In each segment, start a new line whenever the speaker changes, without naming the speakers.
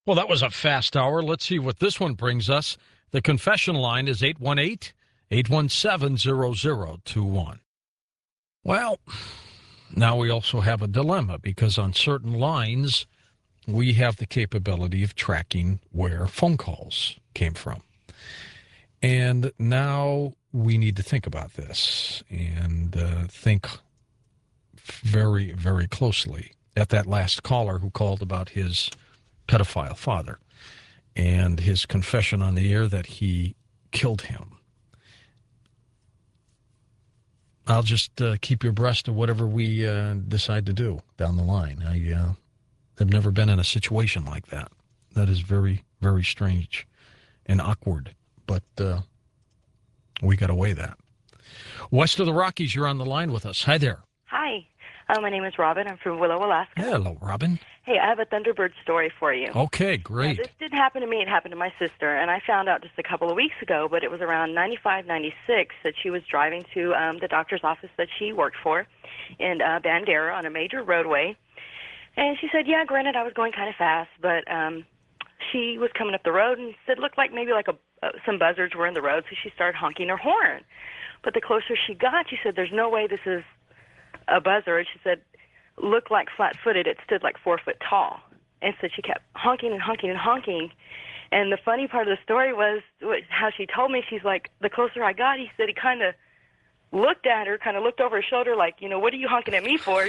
Well, that was a fast hour. Let's see what this one brings us. The confession line is 818-817-0021. Well, now we also have a dilemma because on certain lines, we have the capability of tracking where phone calls came from. And now we need to think about this and think very, very closely at that last caller who called about his pedophile father and his confession on the air that he killed him. I'll just keep you abreast of whatever we decide to do down the line. I have never been in a situation like that. That is very, very strange and awkward, but we got to weigh that. West of the Rockies, you're on the line with us. Hi there.
Hi. My name is Robin. I'm from Willow, Alaska.
Hello, Robin.
Hey, I have a Thunderbird story for you.
Okay, great.
Now, this didn't happen to me. It happened to my sister, and I found out just a couple of weeks ago, but it was around 95, 96 that she was driving to the doctor's office that she worked for in Bandera on a major roadway. And she said, yeah, granted, I was going kind of fast, but she was coming up the road and said it looked like maybe like some buzzards were in the road, so she started honking her horn. But the closer she got, she said, there's no way this is a buzzard. She said, looked like flat-footed. It stood like 4 foot tall. And so she kept honking and honking and honking. And the funny part of the story was how she told me, she's like, the closer I got, he said he kind of looked at her, kind of looked over her shoulder like, what are you honking at me for,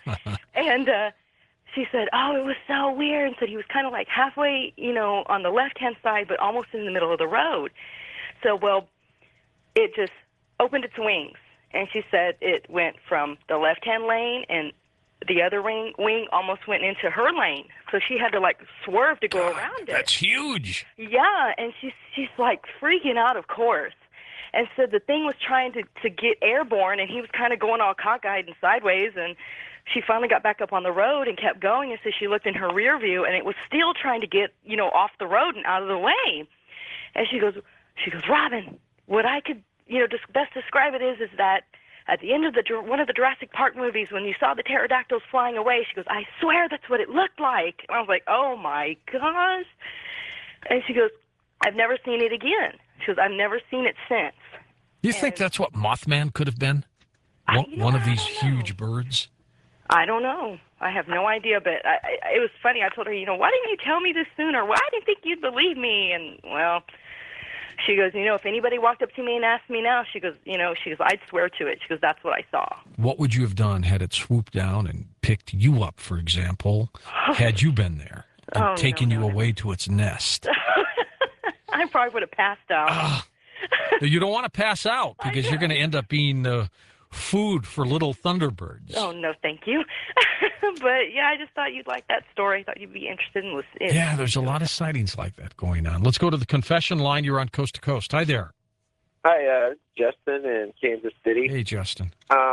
And she said, oh, it was so weird. And said he was kind of like halfway, on the left-hand side, but almost in the middle of the road. So, well, it just opened its wings. And she said it went from the left-hand lane and the other wing almost went into her lane. So she had to, swerve to go around it.
That's huge.
Yeah, and she's freaking out, of course. And so the thing was trying to get airborne, and he was kind of going all cockeyed and sideways, and she finally got back up on the road and kept going, and so she looked in her rear view, and it was still trying to get, off the road and out of the way. And she goes, Robin, what I could just best describe it is that at the end of one of the Jurassic Park movies, when you saw the pterodactyls flying away, she goes, I swear that's what it looked like. And I was like, oh, my gosh. And she goes, I've never seen it again. She goes, I've never seen it since.
You think that's what Mothman could have been? One of these huge birds?
I don't know. I have no idea, but it was funny. I told her, why didn't you tell me this sooner? Why I didn't think you'd believe me? And, well, she goes, if anybody walked up to me and asked me now, she goes, I'd swear to it. She goes, that's what I saw.
What would you have done had it swooped down and picked you up, for example, had you been there and taken you away to its nest?
I probably would have passed out.
You don't want to pass out because you're going to end up being food for little Thunderbirds.
Oh, no, thank you. But, yeah, I just thought you'd like that story. I thought you'd be interested in listening.
Yeah, there's a lot of sightings like that going on. Let's go to the confession line. You're on Coast to Coast. Hi there.
Hi, Justin in Kansas City.
Hey, Justin.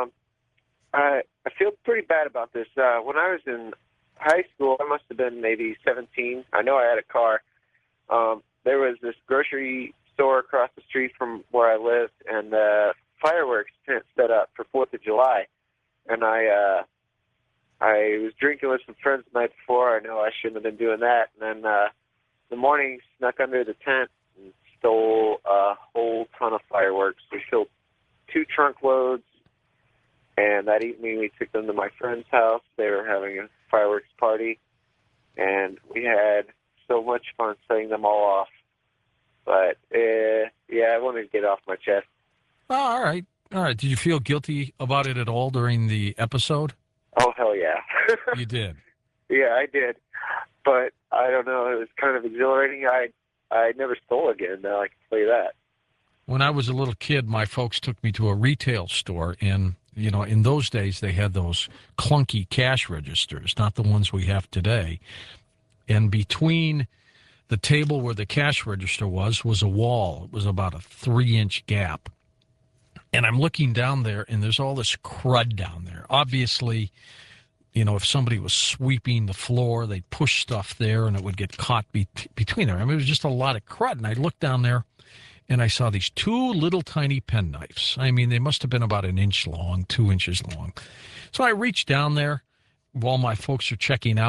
I feel pretty bad about this. When I was in high school, I must have been maybe 17. I know I had a car. There was this grocery store across the street from where I lived, and the fireworks tent set up for 4th of July. And I was drinking with some friends the night before. I know I shouldn't have been doing that. And then the morning, snuck under the tent and stole a whole ton of fireworks. We filled 2 trunk loads, and that evening we took them to my friend's house. They were having a fireworks party, and we had so much fun setting them all off. But, I wanted to get it off my chest.
Oh, all right. Did you feel guilty about it at all during the episode?
Oh, hell yeah.
You did?
Yeah, I did. But I don't know. It was kind of exhilarating. I never stole again, now I can tell you that.
When I was a little kid, my folks took me to a retail store, and, in those days they had those clunky cash registers, not the ones we have today. And between the table where the cash register was a wall. It was about a 3-inch gap. And I'm looking down there, and there's all this crud down there. Obviously, if somebody was sweeping the floor, they'd push stuff there, and it would get caught between there. I mean, it was just a lot of crud. And I looked down there, and I saw these 2 little tiny penknives. I mean, they must have been about 1 inch long, 2 inches long. So I reached down there while my folks are checking out,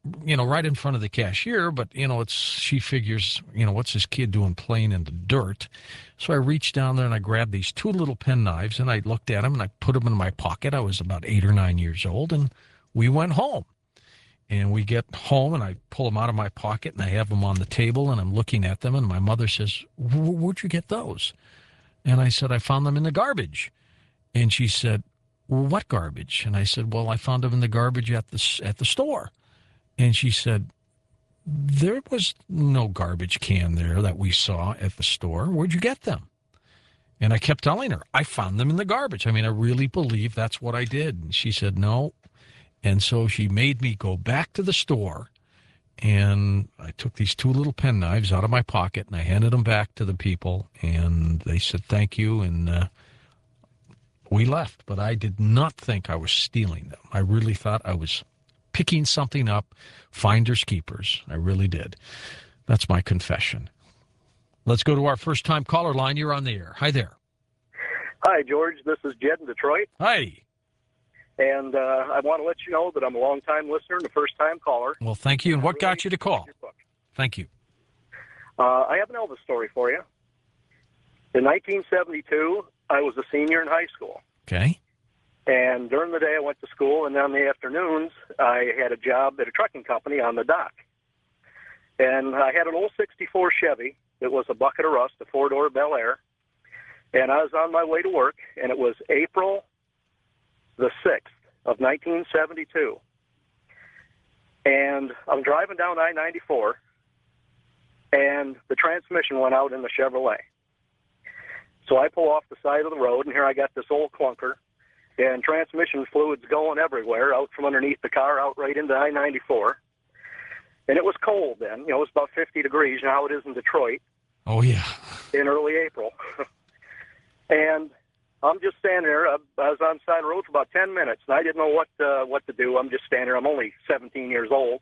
right in front of the cashier, but, she figures, what's this kid doing playing in the dirt? So I reached down there and I grabbed these two little pen knives and I looked at them and I put them in my pocket. I was about 8 or 9 years old and we went home. And we get home and I pull them out of my pocket and I have them on the table and I'm looking at them and my mother says, "Where'd you get those?" And I said, "I found them in the garbage." And she said, "Well, what garbage?" And I said, "Well, I found them in the garbage at the store." And she said, "There was no garbage can there that we saw at the store. Where'd you get them?" And I kept telling her, "I found them in the garbage. I mean, I really believe that's what I did." And she said, "No." And so she made me go back to the store, and I took these two little pen knives out of my pocket, and I handed them back to the people, and they said thank you, and we left. But I did not think I was stealing them. I really thought I was picking something up, finders keepers. I really did. That's my confession. Let's go to our first-time caller line. You're on the air. Hi there.
Hi, George. This is Jed in Detroit.
Hi.
And I want to let you know that I'm a long-time listener and a first-time caller.
Well, thank you. And what got you to call? Thank you.
I have an Elvis story for you. In 1972, I was a senior in high school.
Okay.
And during the day, I went to school, and on the afternoons, I had a job at a trucking company on the dock. And I had an old 64 Chevy. It was a bucket of rust, a four-door Bel Air. And I was on my way to work, and it was April the 6th of 1972. And I'm driving down I-94, and the transmission went out in the Chevrolet. So I pull off the side of the road, and here I got this old clunker, and transmission fluids going everywhere, out from underneath the car, out right into I-94. And it was cold then. It was about 50 degrees. Now it is in Detroit.
Oh, yeah.
In early April. And I'm just standing there. I was on the side of the road for about 10 minutes, and I didn't know what to do. I'm just standing there. I'm only 17 years old.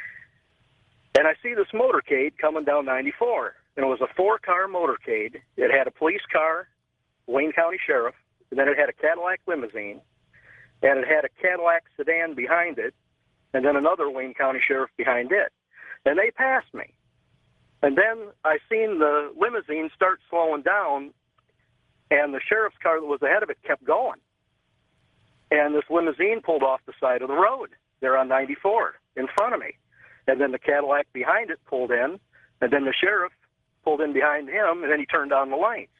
And I see this motorcade coming down 94. And it was a 4-car motorcade. It had a police car, Wayne County Sheriff, and then it had a Cadillac limousine, and it had a Cadillac sedan behind it, and then another Wayne County Sheriff behind it. And they passed me. And then I seen the limousine start slowing down, and the sheriff's car that was ahead of it kept going. And this limousine pulled off the side of the road there on 94 in front of me. And then the Cadillac behind it pulled in, and then the sheriff pulled in behind him, and then he turned on the lights.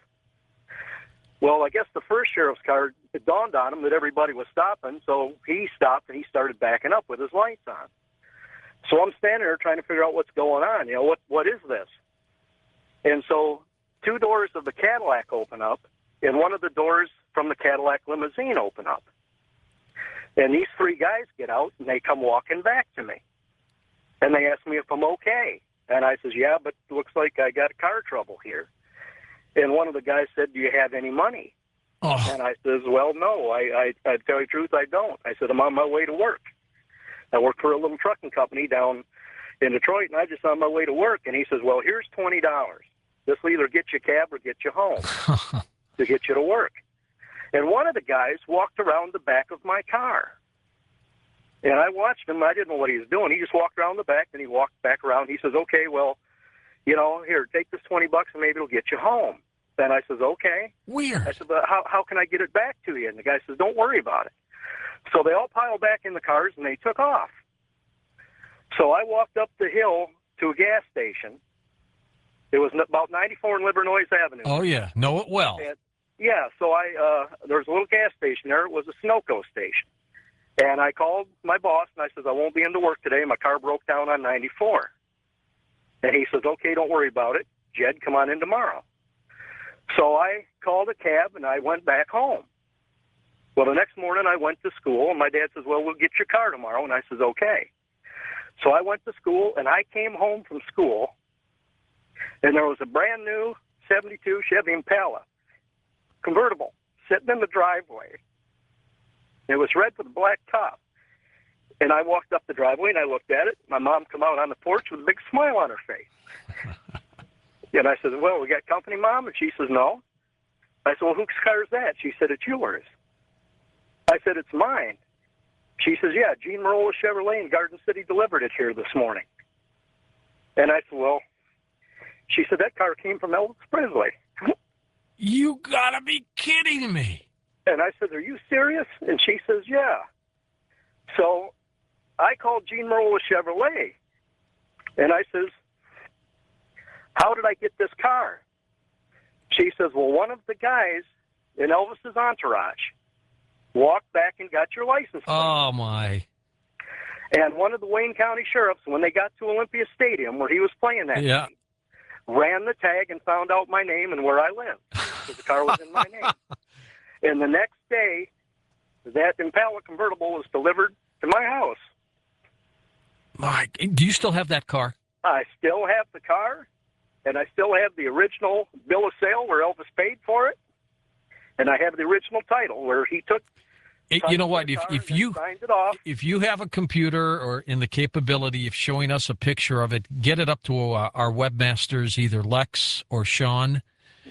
Well, I guess the first sheriff's car, it dawned on him that everybody was stopping, so he stopped and he started backing up with his lights on. So I'm standing there trying to figure out what's going on. What is this? And so 2 doors of the Cadillac open up, and one of the doors from the Cadillac limousine open up. And these 3 guys get out, and they come walking back to me. And they ask me if I'm okay. And I says, yeah, but it looks like I got car trouble here. And one of the guys said, do you have any money?
Oh.
And I says, well, no, I tell you the truth, I don't. I said, I'm on my way to work. I work for a little trucking company down in Detroit, and I'm just on my way to work. And he says, well, here's $20. This will either get you a cab or get you home to get you to work. And one of the guys walked around the back of my car. And I watched him. I didn't know what he was doing. He just walked around the back, and he walked back around. He says, okay, well, here, take this $20 and maybe it'll get you home. And I says, okay.
Weird.
I said, but how can I get it back to you? And the guy says, don't worry about it. So they all piled back in the cars, and they took off. So I walked up the hill to a gas station. It was about 94 and Livernois Avenue.
Oh, yeah. Know it well.
And, yeah, so there was a little gas station there. It was a Sunoco station. And I called my boss, and I says, I won't be into work today. My car broke down on 94. And he says, okay, don't worry about it. Jed, come on in tomorrow. So I called a cab, and I went back home. Well, the next morning I went to school, and my dad says, well, we'll get your car tomorrow. And I says, okay. So I went to school, and I came home from school, and there was a brand new 72 Chevy Impala convertible sitting in the driveway. It was red with a black top. And I walked up the driveway, and I looked at it. My mom come out on the porch with a big smile on her face. And I said, well, we got company, Mom? And she says, no. I said, well, whose car is that? She said, it's yours. I said, it's mine. She says, yeah, Gene Marola Chevrolet in Garden City delivered it here this morning. And I said, well, she said, that car came from Elvis Presley.
You gotta be kidding me.
And I said, are you serious? And she says, yeah. So I called Gene Marola Chevrolet. And I says, how did I get this car? She says, well, one of the guys in Elvis's entourage walked back and got your license plate.
Oh, my.
And one of the Wayne County sheriffs, when they got to Olympia Stadium, where he was playing that
Yeah.
game, ran the tag and found out my name and where I lived, because the car was in my name. And the next day, that Impala convertible was delivered to my house.
Mike, do you still have that car?
I still have the car, and I still have the original bill of sale where Elvis paid for it, and I have the original title where he took.
You know what? If
and
you
signed it off.
if you have a computer or in the capability of showing us a picture of it, get it up to our webmasters, either Lex or Sean.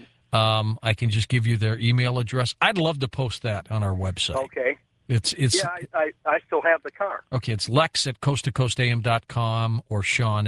I can just give you their email address. I'd love to post that on our website.
Okay.
It's
Yeah, I still have the car.
okay. It's Lex at coasttocoastam.com or Sean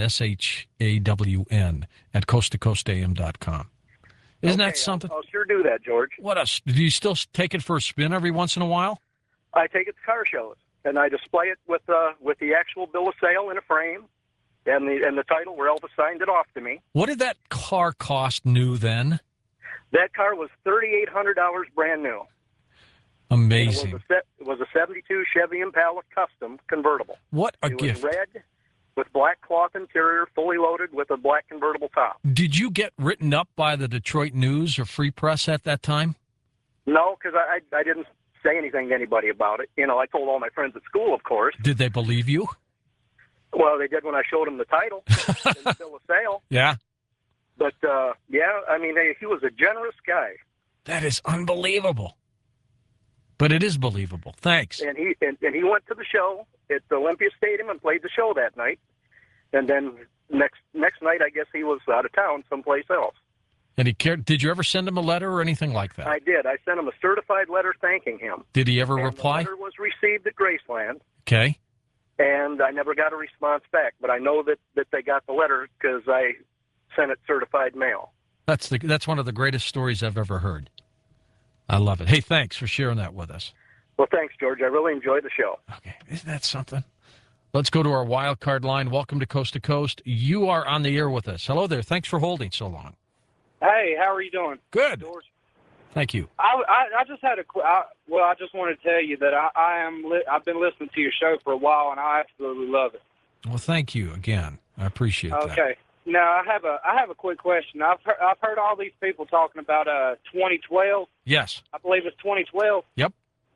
SHAWN at coasttocoastam.com. Isn't
Okay,
that something?
I'll sure do that, George.
Do you still take it for a spin every once in a while?
I take it to car shows, and I display it with the actual bill of sale in a frame, and the title where Elvis signed it off to me.
What did that car cost new then?
That car was $3,800 brand new.
Amazing.
It was a 72 Chevy Impala Custom convertible.
What a
It
gift.
was red with black cloth interior, fully loaded with a black convertible top.
Did you get written up by the Detroit News or Free Press at that time?
No, because I didn't say anything to anybody about it. You know, I told all my friends at school, of course.
Did they believe you?
Well, they did when I showed them the title and the bill of sale.
Yeah.
But, yeah, I mean, he was a generous guy.
That is unbelievable. But it is believable. Thanks.
And he went to the show at the Olympia Stadium and played the show that night. And then next night, I guess he was out of town someplace else.
And he cared. Did you ever send him a letter or anything like that?
I did. I sent him a certified letter thanking him.
Did he ever
And
reply?
the letter was received at Graceland,
Okay.
and I never got a response back. But I know that they got the letter because I sent it certified mail.
That's one of the greatest stories I've ever heard. I love it. Hey, thanks for sharing that with us.
Well, thanks, George. I really enjoyed the show.
Okay. Isn't that something? Let's go to our wild card line. Welcome to Coast to Coast. You are on the air with us. Hello there. Thanks for holding so long.
Hey, how are you doing,
Good.
George?
Thank you.
I just had I just want to tell you that I've been listening to your show for a while, and I absolutely love it.
Well, thank you again. I appreciate that.
Okay. Now I have a quick question. I've heard all these people talking about 2012.
Yes.
I believe it's 2012.
Yep.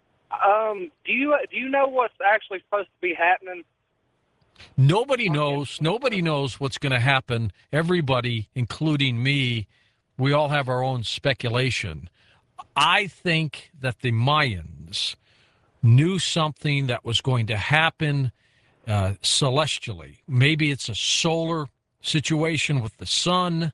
Do you know what's actually supposed to be happening?
Nobody knows. Nobody knows what's going to happen. Everybody, including me, we all have our own speculation. I think that the Mayans knew something that was going to happen celestially. Maybe it's a solar situation with the sun.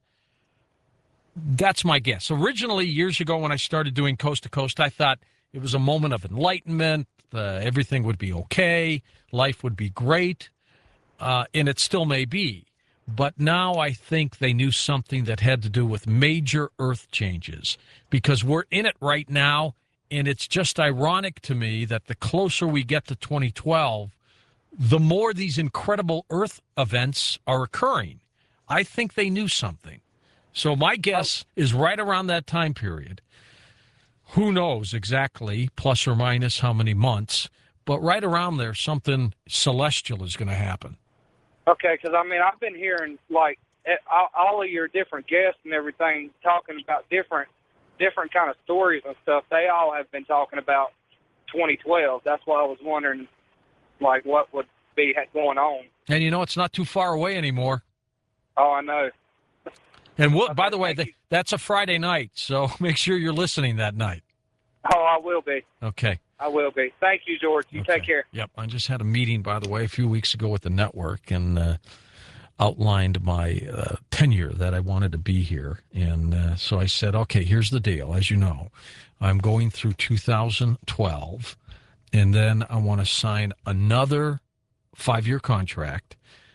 That's my guess. Originally, years ago when I started doing Coast to Coast, I thought it was a moment of enlightenment. Everything would be okay. Life would be great. And it still may be. But now I think they knew something that had to do with major earth changes, because we're in it right now. And it's just ironic to me that the closer we get to 2012, the more these incredible earth events are occurring. I think they knew something. So my guess is right around that time period. Who knows exactly, plus or minus how many months, but right around there, something celestial is going to happen.
Okay, because I mean I've been hearing like all of your different guests and everything talking about different kind of stories and stuff. They all have been talking about 2012. That's why I was wondering, like, what would be going on.
And you know, it's not too far away anymore.
Oh, I know.
And
Okay,
by the way,
thank you.
that's a Friday night, so make sure you're listening that night.
Oh, I will be.
Okay.
I will be. Thank you, George. You
Okay.
take care.
Yep. I just had a meeting, by the way, a few weeks ago with the network and outlined my tenure that I wanted to be here. And so I said, okay, here's the deal. As you know, I'm going through 2012, And then I want to sign another 5-year contract,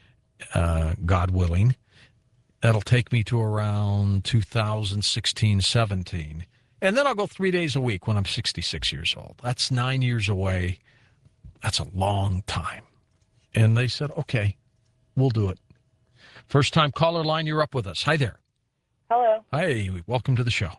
God willing. That'll take me to around 2016, 17. And then I'll go 3 days a week when I'm 66 years old. That's 9 years away. That's a long time. And they said, okay, we'll do it. First time caller line, you're up with us. Hi there.
Hello.
Hi, welcome to the show.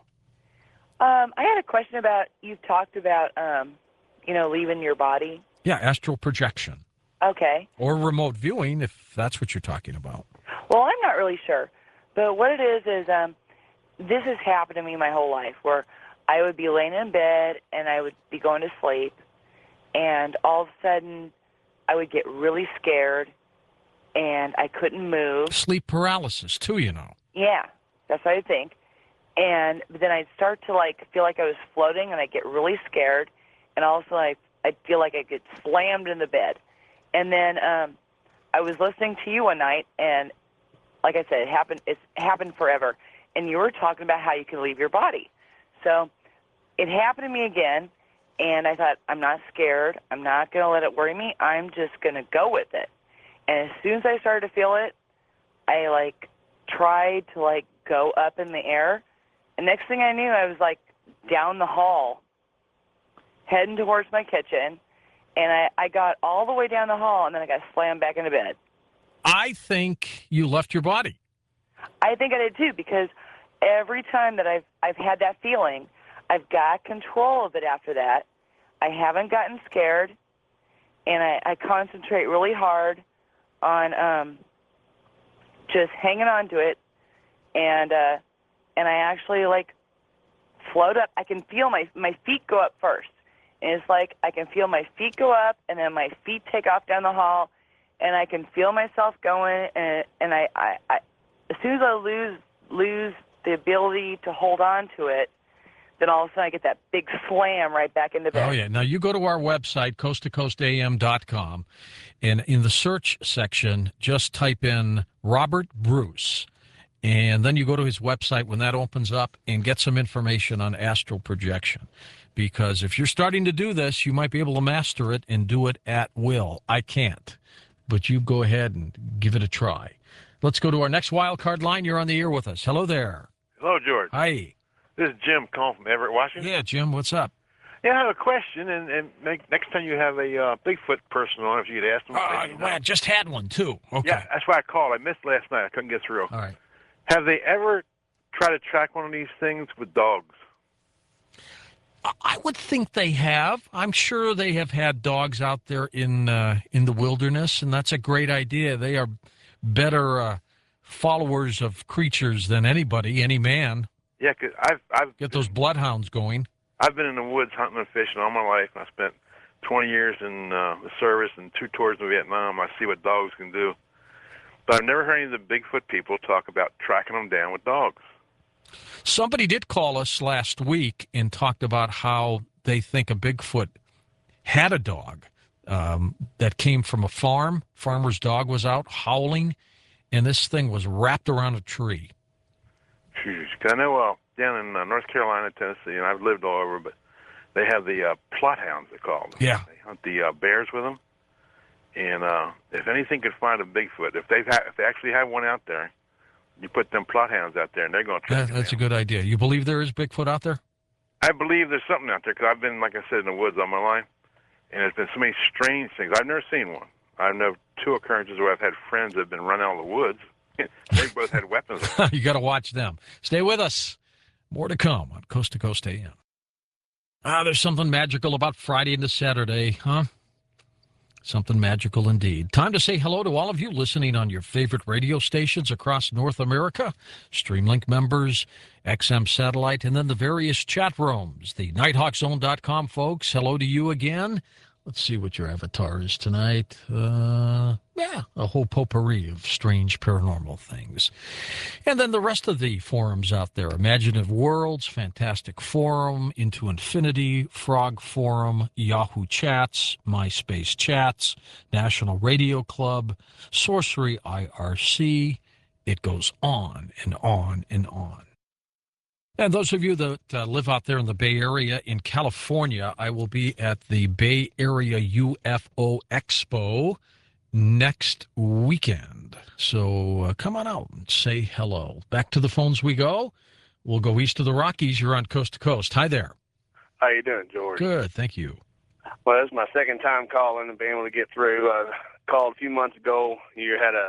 I had a question about, you've talked about, leaving your body.
Yeah, astral projection.
Okay.
Or remote viewing, if that's what you're talking about.
Well, I'm not really sure. But what it is this has happened to me my whole life, where I would be laying in bed and I would be going to sleep, and all of a sudden I would get really scared and I couldn't move.
Sleep paralysis, too, you know.
Yeah, that's what I think. And then I'd start to feel like I was floating, and I'd get really scared, and also I'd feel like I get slammed in the bed. And then I was listening to you one night, and like I said, it's happened forever. And you were talking about how you can leave your body. So it happened to me again, and I thought, I'm not scared. I'm not going to let it worry me. I'm just going to go with it. And as soon as I started to feel it, I tried to go up in the air. And next thing I knew, I was down the hall, heading towards my kitchen. And I got all the way down the hall, and then I got slammed back into bed.
I think you left your body.
I think I did too, because every time that I've had that feeling, I've got control of it after that. I haven't gotten scared, and I concentrate really hard on just hanging on to it, and I actually float up. I can feel my feet go up first, and it's I can feel my feet go up, and then my feet take off down the hall, and I can feel myself going, and I as soon as I lose the ability to hold on to it, then all of a sudden I get that big slam right back into bed.
Oh, yeah. Now, you go to our website, coasttocoastam.com, and in the search section, just type in Robert Bruce, and then you go to his website when that opens up and get some information on astral projection. Because if you're starting to do this, you might be able to master it and do it at will. I can't. But you go ahead and give it a try. Let's go to our next wild card line. You're on the air with us. Hello there.
Hello, George.
Hi.
This is Jim calling from Everett, Washington.
Yeah, Jim, what's up?
Yeah, I have a question, and next time you have a Bigfoot person on, if you could ask them.
Well, I just had one, too. Okay.
Yeah, that's why I called. I missed last night. I couldn't get through.
All right.
Have they ever tried to track one of these things with dogs?
I would think they have. I'm sure they have had dogs out there in the wilderness, and that's a great idea. They are better followers of creatures than anybody, any man.
Yeah, because I've
Get those bloodhounds going.
I've been in the woods hunting and fishing all my life. I spent 20 years in the service and 2 tours in Vietnam. I see what dogs can do. But I've never heard any of the Bigfoot people talk about tracking them down with dogs.
Somebody did call us last week and talked about how they think a Bigfoot had a dog that came from a farm. Farmer's dog was out howling, and this thing was wrapped around a tree.
Because I know down in North Carolina, Tennessee, and I've lived all over, but they have the plot hounds, they call them.
Yeah.
They hunt the bears with them. And if anything could find a Bigfoot, if they actually have one out there, you put them plot hounds out there, and they're going to track
That's a
them.
good idea. You believe there is Bigfoot out there?
I believe there's something out there, because I've been, like I said, in the woods all my life, and there's been so many strange things. I've never seen one. I know 2 occurrences where I've had friends that have been run out of the woods. They both had weapons.
You got to watch them. Stay with us. More to come on Coast to Coast AM. There's something magical about Friday into Saturday, huh? Something magical indeed. Time to say hello to all of you listening on your favorite radio stations across North America, Streamlink members, XM Satellite, and then the various chat rooms. The NighthawkZone.com folks, hello to you again. Let's see what your avatar is tonight. A whole potpourri of strange paranormal things. And then the rest of the forums out there. Imaginative Worlds, Fantastic Forum, Into Infinity, Frog Forum, Yahoo Chats, MySpace Chats, National Radio Club, Sorcery IRC. It goes on and on and on. And those of you that live out there in the Bay Area in California, I will be at the Bay Area UFO Expo next weekend. So come on out and say hello. Back to the phones we go. We'll go east of the Rockies. You're on Coast to Coast. Hi there.
How you doing, George?
Good, thank you.
Well, this is my second time calling and being able to get through. I called a few months ago. You had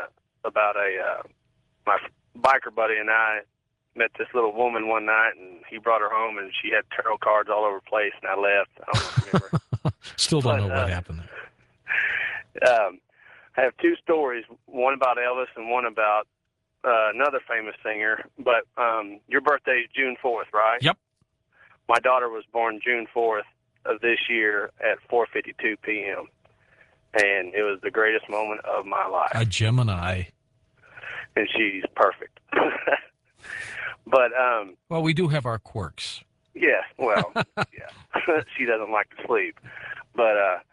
my biker buddy and I met this little woman one night, and he brought her home, and she had tarot cards all over the place, and I left. I don't remember.
Still don't know what happened there.
I have two stories, one about Elvis and one about another famous singer. But your birthday is June 4th, right?
Yep.
My daughter was born June 4th of this year at 4:52 p.m., and it was the greatest moment of my life.
A Gemini.
And she's perfect. But
well, we do have our quirks.
yeah, well, yeah, she doesn't like to sleep. But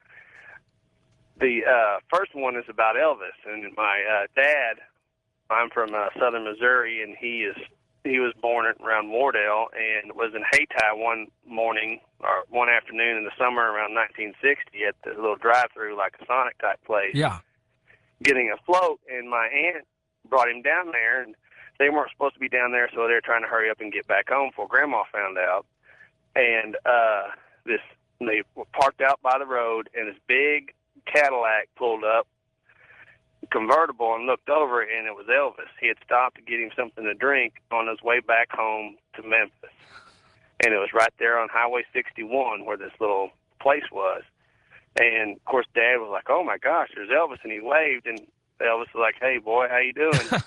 the first one is about Elvis, and my dad. I'm from southern Missouri, and he was born around Wardell and was in Hayti one morning or one afternoon in the summer around 1960 at the little drive-through, like a Sonic type place.
Yeah.
Getting a float, and my aunt brought him down there, and they weren't supposed to be down there, so they were trying to hurry up and get back home before Grandma found out. And they were parked out by the road, and this big Cadillac pulled up, convertible, and looked over, and it was Elvis. He had stopped to get him something to drink on his way back home to Memphis. And it was right there on Highway 61 where this little place was. And, of course, Dad was like, oh, my gosh, there's Elvis. And he waved, and Elvis was like, hey, boy, how you doing?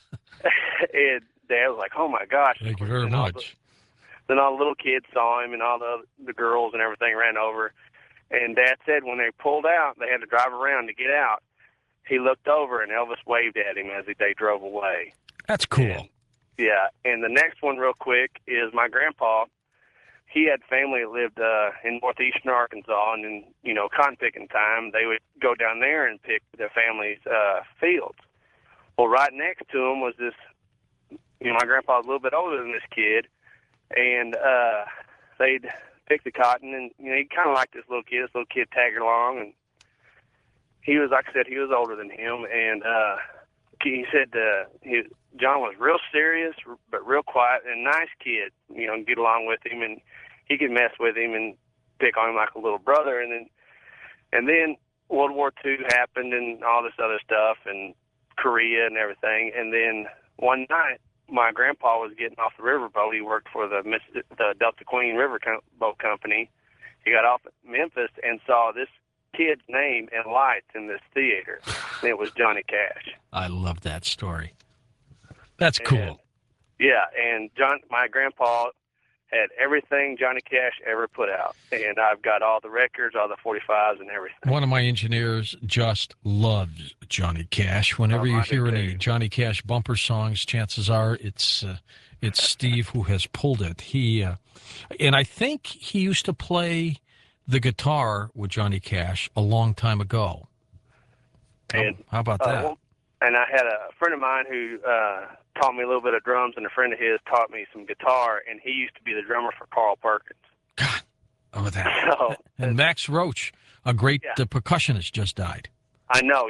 And Dad was like, oh, my gosh.
Thank you very much.
Then all the little kids saw him, and all the girls and everything ran over. And Dad said when they pulled out, they had to drive around to get out. He looked over, and Elvis waved at him as they drove away.
That's cool.
And, yeah, and the next one real quick is my grandpa. He had family that lived in northeastern Arkansas, and in, cotton picking time, they would go down there and pick their family's fields. Well, right next to him was this, my grandpa was a little bit older than this kid, and they'd pick the cotton, and, he kind of liked this little kid. This little kid tagged along, and he was, like I said, he was older than him, and he said John was real serious, but real quiet and nice kid, get along with him, and he could mess with him and pick on him like a little brother. And then World War II happened and all this other stuff, and Korea and everything. And then one night, my grandpa was getting off the riverboat. He worked for the Delta Queen River Boat Company. He got off at Memphis and saw this kid's name in lights in this theater, and it was Johnny Cash.
I love that story. That's cool.
And my grandpa had everything Johnny Cash ever put out, and I've got all the records, all the 45s, and everything.
One of my engineers just loves Johnny Cash. Whenever you hear any Johnny Cash bumper songs, chances are it's Steve who has pulled it. And I think he used to play the guitar with Johnny Cash a long time ago.
And
how about that?
And I had a friend of mine who taught me a little bit of drums, and a friend of his taught me some guitar, and he used to be the drummer for Carl Perkins.
God, that. And Max Roach, a great percussionist, just died.
I know,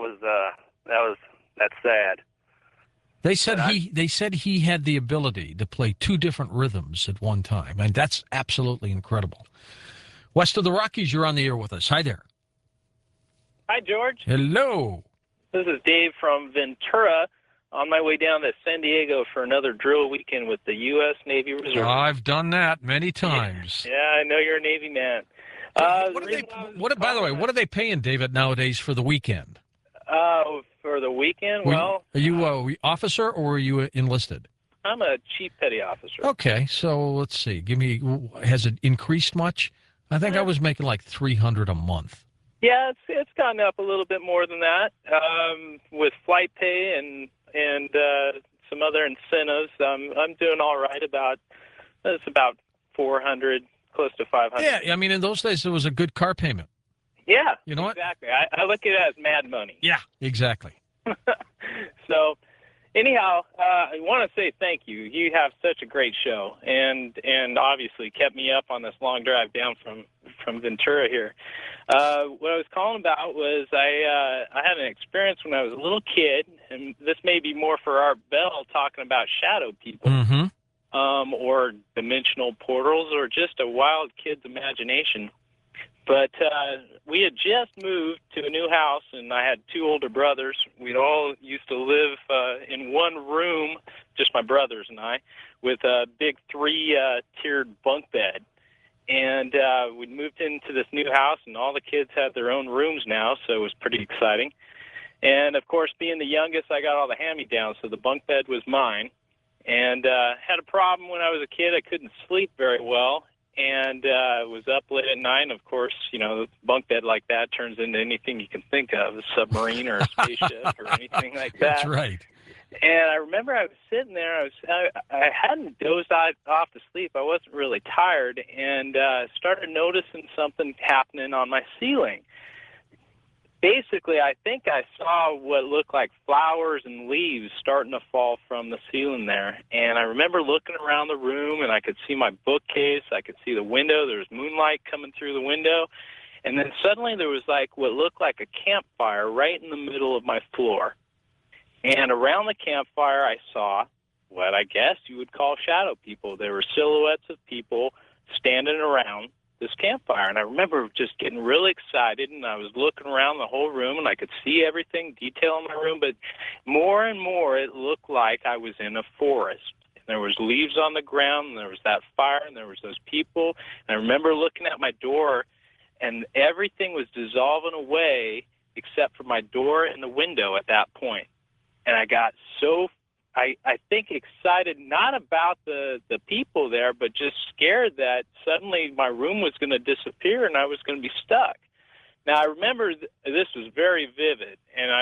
that's sad.
They said he had the ability to play two different rhythms at one time, and that's absolutely incredible. West of the Rockies, you're on the air with us. Hi there.
Hi, George.
Hello.
This is Dave from Ventura, on my way down to San Diego for another drill weekend with the U.S. Navy Reserve.
I've done that many times.
Yeah, I know you're a Navy man.
By the way, what are they paying, David, nowadays for the weekend?
For the weekend,
are you an officer or are you enlisted?
I'm a chief petty officer.
Okay, so let's see. Has it increased much? I think I was making like $300 a month.
Yeah, it's gotten up a little bit more than that with flight pay and some other incentives. I'm doing all right. It's about 400, close to 500.
Yeah, I mean, in those days, it was a good car payment.
Yeah,
you know
exactly. I look at it as mad money.
Yeah, exactly.
So, Anyhow, I want to say thank you. You have such a great show, and obviously kept me up on this long drive down from Ventura here. What I was calling about was I had an experience when I was a little kid, and this may be more for Art Bell, talking about shadow people, or dimensional portals, or just a wild kid's imagination. But we had just moved to a new house, and I had two older brothers. We'd all used to live in one room, just my brothers and I, with a big three-tiered bunk bed. And we'd moved into this new house, and all the kids had their own rooms now, so it was pretty exciting. And, of course, being the youngest, I got all the hand-me-downs, so the bunk bed was mine. And had a problem when I was a kid. I couldn't sleep very well. And was up late at night, and of course, you know, a bunk bed like that turns into anything you can think of, a submarine or a spaceship or anything like that.
That's right.
And I remember I was sitting there, I hadn't dozed off to sleep. I wasn't really tired, and started noticing something happening on my ceiling. Basically, I think I saw what looked like flowers and leaves starting to fall from the ceiling there. And I remember looking around the room, and I could see my bookcase. I could see the window. There was moonlight coming through the window. And then suddenly there was like what looked like a campfire right in the middle of my floor. And around the campfire, I saw what I guess you would call shadow people. There were silhouettes of people standing around this campfire, and I remember just getting really excited, and I was looking around the whole room, and I could see everything, detail in my room, but more and more it looked like I was in a forest. And there was leaves on the ground, and there was that fire, and there was those people, and I remember looking at my door, and everything was dissolving away except for my door and the window at that point. And I got so I think excited, not about the people there, but just scared that suddenly my room was going to disappear and I was going to be stuck. Now, I remember this was very vivid, and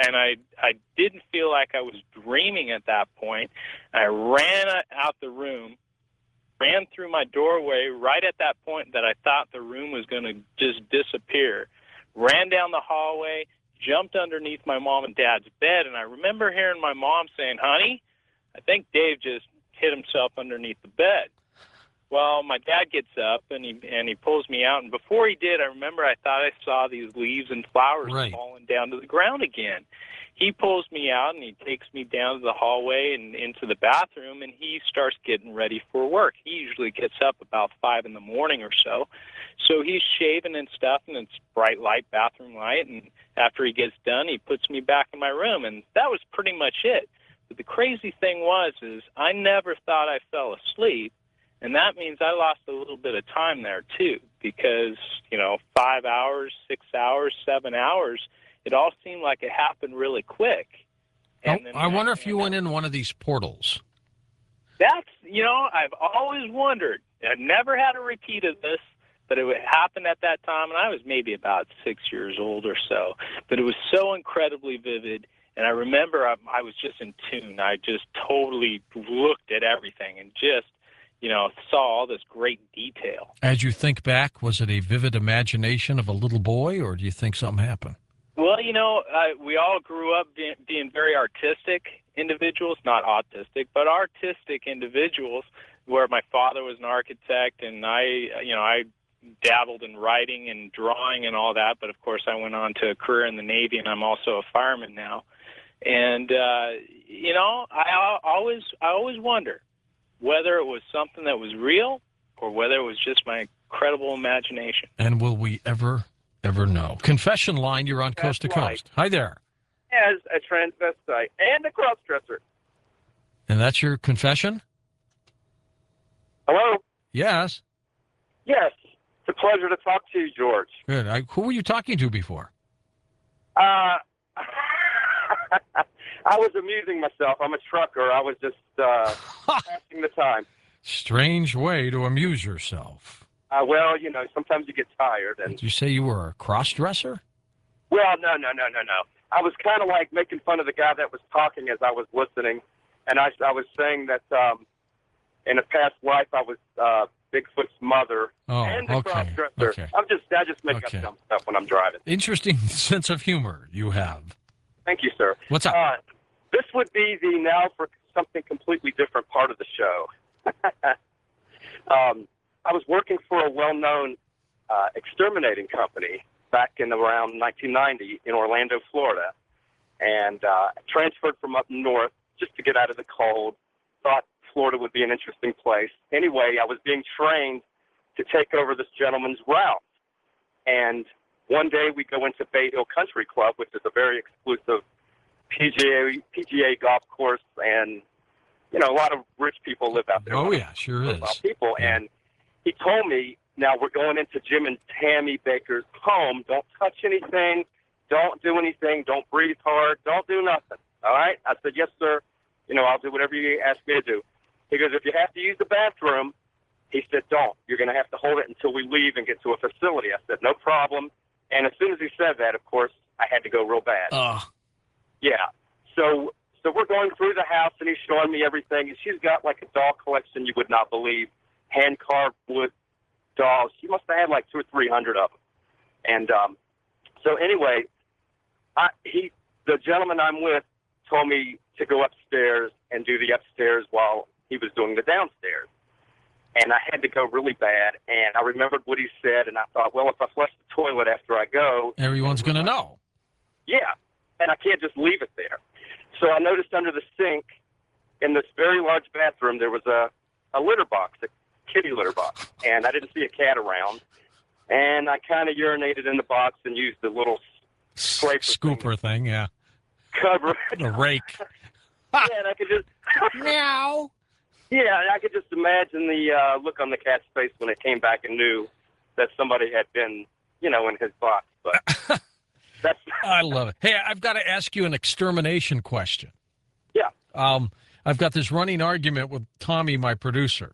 I didn't feel like I was dreaming at that point. I ran out the room, ran through my doorway right at that point that I thought the room was going to just disappear, ran down the hallway, jumped underneath my mom and dad's bed, and I remember hearing my mom saying, "Honey, I think Dave just hit himself underneath the bed." Well, my dad gets up and he pulls me out, and before he did, I remember I thought I saw these leaves and flowers falling down to the ground again. He pulls me out and he takes me down to the hallway and into the bathroom, and he starts getting ready for work. He usually gets up about 5 in the morning or so. So he's shaving and stuff, and it's bright light, bathroom light, and after he gets done, he puts me back in my room, and that was pretty much it. But the crazy thing is I never thought I fell asleep, and that means I lost a little bit of time there too, because, 5 hours, 6 hours, 7 hours, it all seemed like it happened really quick. And
I wonder if you went in one of these portals.
That's, I've always wondered. I never had a repeat of this, but it happened at that time, and I was maybe about 6 years old or so. But it was so incredibly vivid, and I remember I was just in tune. I just totally looked at everything and just, saw all this great detail.
As you think back, was it a vivid imagination of a little boy, or do you think something happened?
Well, we all grew up being very artistic individuals, not autistic, but artistic individuals, where my father was an architect, and I dabbled in writing and drawing and all that, but of course I went on to a career in the Navy, and I'm also a fireman now. And I always wonder whether it was something that was real or whether it was just my incredible imagination.
And will we ever know? Confession line, you're on Coast to Coast. Hi there.
As a transvestite and a cross-dresser.
And that's your confession?
Hello?
Yes.
Yes. It's a pleasure to talk to you, George.
Good. Who were you talking to before?
I was amusing myself. I'm a trucker. I was just passing the time.
Strange way to amuse yourself.
Well, sometimes you get tired. And
did you say you were a cross-dresser?
Well, no. I was kind of like making fun of the guy that was talking as I was listening, and I was saying that in a past life I was Bigfoot's mother and a cross-dresser.
Okay.
I just make up dumb stuff when I'm driving.
Interesting sense of humor you have.
Thank you, sir.
What's up?
This would be the now for something completely different part of the show. I was working for a well-known exterminating company back in around 1990 in Orlando, Florida, and transferred from up north just to get out of the cold. Thought Florida would be an interesting place. Anyway, I was being trained to take over this gentleman's route. And one day we go into Bay Hill Country Club, which is a very exclusive PGA golf course, and a lot of rich people live out there.
Oh yeah, sure is.
People,
yeah.
And he told me, now we're going into Jim and Tammy Baker's home. Don't touch anything. Don't do anything. Don't breathe hard. Don't do nothing. All right? I said, yes, sir. I'll do whatever you ask me to do. He goes, if you have to use the bathroom, he said, don't. You're going to have to hold it until we leave and get to a facility. I said, no problem. And as soon as he said that, of course, I had to go real bad. Yeah. So we're going through the house, and he's showing me everything. And she's got like a doll collection you would not believe, hand-carved wood dolls. She must have had like 200 or 300 of them. And so anyway, the gentleman I'm with told me to go upstairs and do the upstairs while he was doing the downstairs. And I had to go really bad, and I remembered what he said, and I thought, well, if I flush the toilet after I go...
Everyone's going to know.
Yeah, and I can't just leave it there. So I noticed under the sink in this very large bathroom there was a litter box, a kitty litter box, and I didn't see a cat around. And I kind of urinated in the box and used the little
scooper thing, yeah.
Cover it.
The rake.
Yeah, and I could just...
Meow.
Yeah, I could just imagine the look on the cat's face when it came back and knew that somebody had been, in his box. But that's...
I love it. Hey, I've got to ask you an extermination question.
Yeah.
I've got this running argument with Tommy, my producer,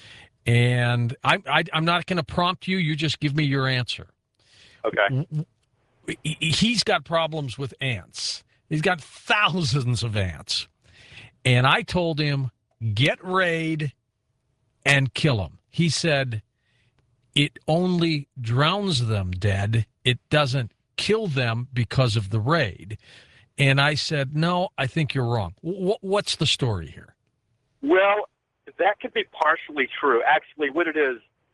and I'm not going to prompt you. You just give me your answer.
Okay.
He's got problems with ants. He's got thousands of ants. And I told him, get Raid and kill them. He said, it only drowns them dead. It doesn't kill them because of the Raid. And I said, no, I think you're wrong. What's the story here?
Well, that could be partially true. Actually, what it is,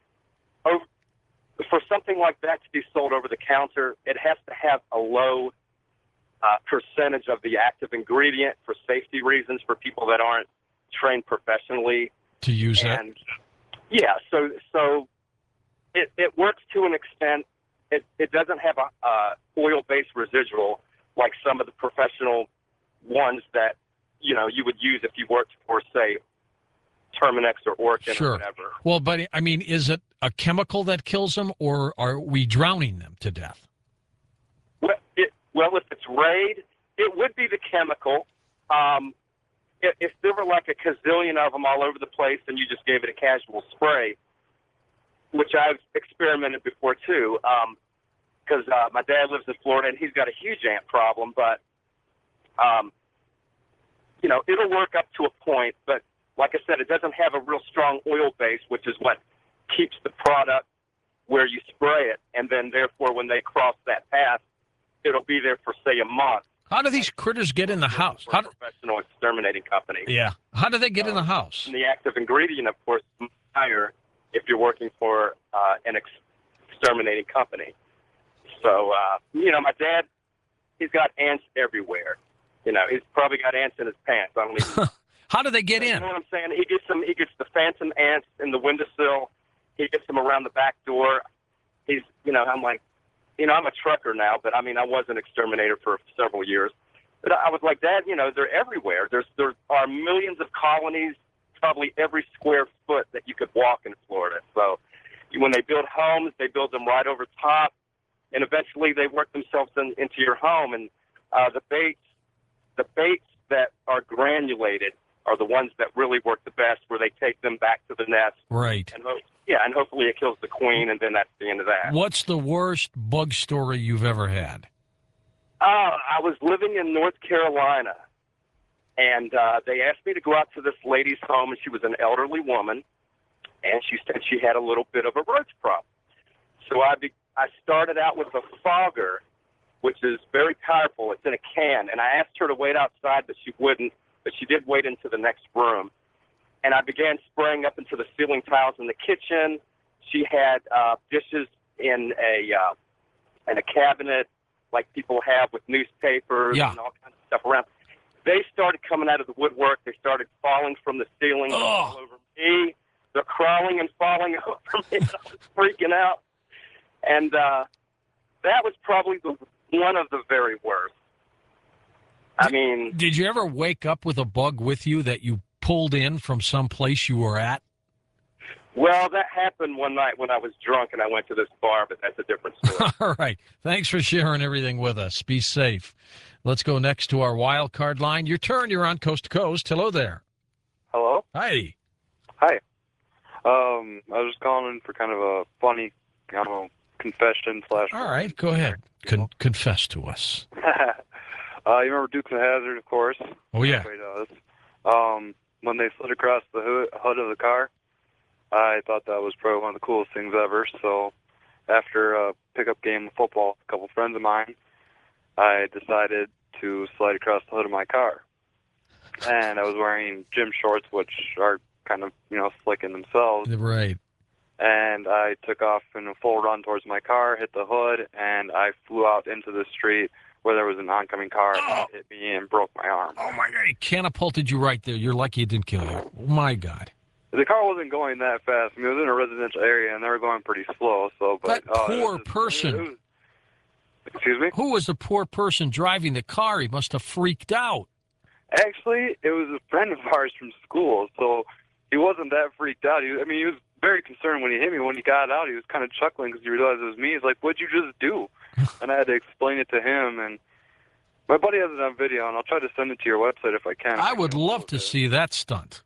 for something like that to be sold over the counter, it has to have a low percentage of the active ingredient for safety reasons for people that aren't trained professionally
to use that.
Yeah, so it works to an extent. It doesn't have a oil-based residual like some of the professional ones that you would use if you worked for, say, Terminex or Orkin
sure.
or whatever.
Well, but I mean, is it a chemical that kills them, or are we drowning them to death?
Well, if it's Raid, it would be the chemical. If there were like a gazillion of them all over the place and you just gave it a casual spray, which I've experimented before too, because my dad lives in Florida and he's got a huge ant problem, but, it'll work up to a point. But like I said, it doesn't have a real strong oil base, which is what keeps the product where you spray it. And then therefore, when they cross that path, it'll be there for, say, a month.
How do these critters get in the house?
For a professional exterminating company.
Yeah. How do they get in the house?
And the active ingredient, of course, is higher if you're working for an exterminating company. So, my dad, he's got ants everywhere. He's probably got ants in his pants. I don't even.
How do they get in?
You know what I'm saying? He gets the phantom ants in the windowsill. He gets them around the back door. I'm like, I'm a trucker now, but I was an exterminator for several years. But I was like, Dad, they're everywhere. There are millions of colonies, probably every square foot that you could walk in Florida. So when they build homes, they build them right over top, and eventually they work themselves into your home. And the baits that are granulated are the ones that really work the best, where they take them back to the nest.
Right.
And hopefully it kills the queen, and then that's the end of that.
What's the worst bug story you've ever had?
I was living in North Carolina, and they asked me to go out to this lady's home, and she was an elderly woman, and she said she had a little bit of a roach problem. So I started out with a fogger which is very powerful. It's in a can. And I asked her to wait outside, but she wouldn't. But she did wait into the next room. And I began spraying up into the ceiling tiles in the kitchen. She had dishes in a cabinet like people have with newspapers and all kinds of stuff around. They started coming out of the woodwork. They started falling from the ceiling all over me. They're crawling and falling over me. I was freaking out. And that was probably one of the very worst. I mean...
Did you ever wake up with a bug with you that you pulled in from some place you were at?
Well, that happened one night when I was drunk and I went to this bar, but that's a different story.
All right. Thanks for sharing everything with us. Be safe. Let's go next to our wild card line. Your turn. You're on Coast to Coast. Hello there.
Hello?
Hi.
Hi. I was just calling in for kind of a funny, I don't know, confession slash...
All right. Go ahead. Confess to us.
You remember Dukes of Hazzard, of course?
Oh, yeah.
Everybody does. When they slid across the hood of the car, I thought that was probably one of the coolest things ever. So after a pickup game of football with a couple friends of mine, I decided to slide across the hood of my car. And I was wearing gym shorts, which are kind of, slick in themselves.
Right.
And I took off in a full run towards my car, hit the hood, and I flew out into the street where there was an oncoming car and hit me and broke my arm.
Oh, my God. It catapulted you right there. You're lucky it didn't kill you. Oh, my God.
The car wasn't going that fast. I mean, it was in a residential area, and they were going pretty slow. So, but
that poor person.
Excuse me?
Who was the poor person driving the car? He must have freaked out.
Actually, it was a friend of ours from school, so he wasn't that freaked out. He was very concerned when he hit me. When he got out, he was kind of chuckling because he realized it was me. He's like, "What'd you just do?" And I had to explain it to him. And my buddy has it on video, and I'll try to send it to your website if I can.
I would love to see that stunt.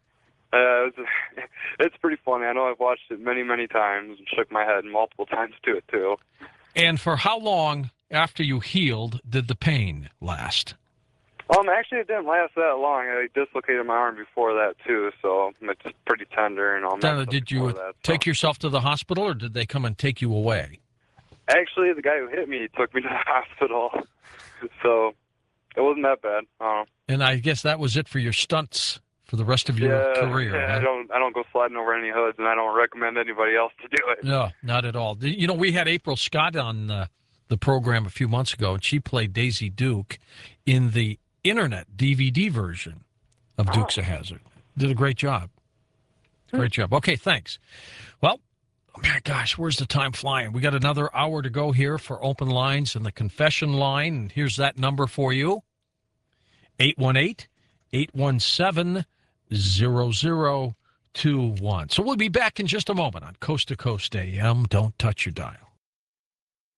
It's pretty funny. I know I've watched it many, many times and shook my head multiple times to it, too.
And for how long after you healed did the pain last?
Actually, it didn't last that long. I dislocated my arm before that, too, so it's pretty tender and all that.
Did you take yourself to the hospital, or did they come and take you away?
Actually, the guy who hit me took me to the hospital, so it wasn't that bad.
And I guess that was it for your stunts for the rest of your career.
Yeah,
huh?
I don't go sliding over any hoods, and I don't recommend anybody else to do it.
No, not at all. We had April Scott on the program a few months ago, and she played Daisy Duke in the Internet DVD version of Dukes of Hazzard. Did a great job. Great job. Okay, thanks. Well, oh my gosh, where's the time flying? We got another hour to go here for open lines and the confession line. And here's that number for you, 818-817-0021. So we'll be back in just a moment on Coast to Coast AM. Don't touch your dial.